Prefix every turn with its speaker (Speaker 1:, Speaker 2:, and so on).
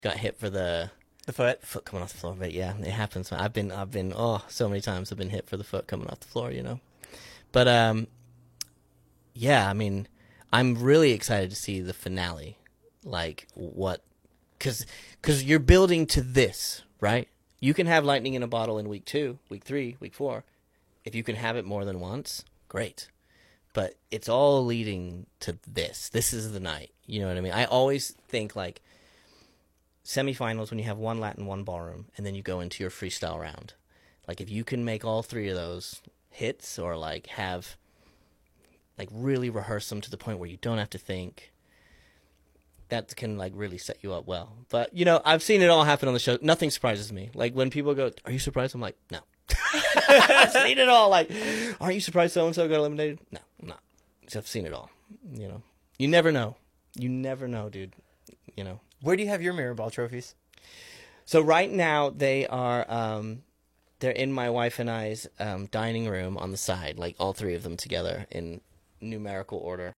Speaker 1: got hit for the foot coming off the floor. But yeah, it happens. I've been so many times I've been hit for the foot coming off the floor. But yeah, I mean, I'm really excited to see the finale. Like what? Because you're building to this, right? You can have lightning in a bottle in week 2, week 3, week 4. If you can have it more than once, great. But it's all leading to this. This is the night. You know what I mean? I always think like semifinals when you have one Latin, one ballroom, and then you go into your freestyle round. Like if you can make all 3 of those hits, or like have like really rehearse them to the point where you don't have to think, that can like really set you up well. But I've seen it all happen on the show. Nothing surprises me. Like when people go, "Are you surprised?" I'm like, no. I've seen it all. Like, aren't you surprised so and so got eliminated? No, I'm not. I've seen it all. You never know. You never know, dude.
Speaker 2: Where do you have your mirror ball trophies?
Speaker 1: So right now they are they're in my wife and I's dining room on the side, like all 3 of them together in numerical order.